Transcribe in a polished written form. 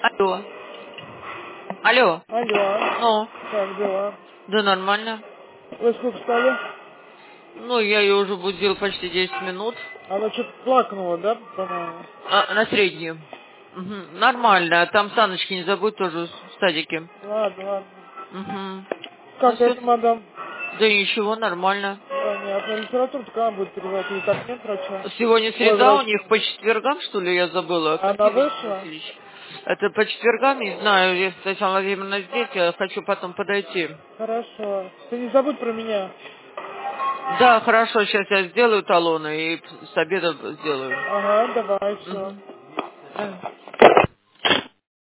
Алло. Алло. Алло, Ну, как дела? да нормально. Вы сколько встали? Ну, я ее уже будил почти 10 минут. Она что-то плакнула, да, по-моему? На среднюю. Мгм. Нормально. Там Саночки не забудь тоже в садике. Ладно, ладно. Угу. Ну Как все. это, мадам? Да ничего, нормально. Понятно. Литературу когда она будет переводить? Или так нет врача? Сегодня Ой, среда у врач. них по четвергам, что ли, я забыла. Она Какие Василий вышла? Васильевич? Это по четвергам, не знаю, если Татьяна Владимировна здесь, я хочу потом подойти. Хорошо. Ты не забудь про меня. Да, хорошо, сейчас я сделаю талоны и с обеда сделаю. Ага, давай, все. Мгм. Да.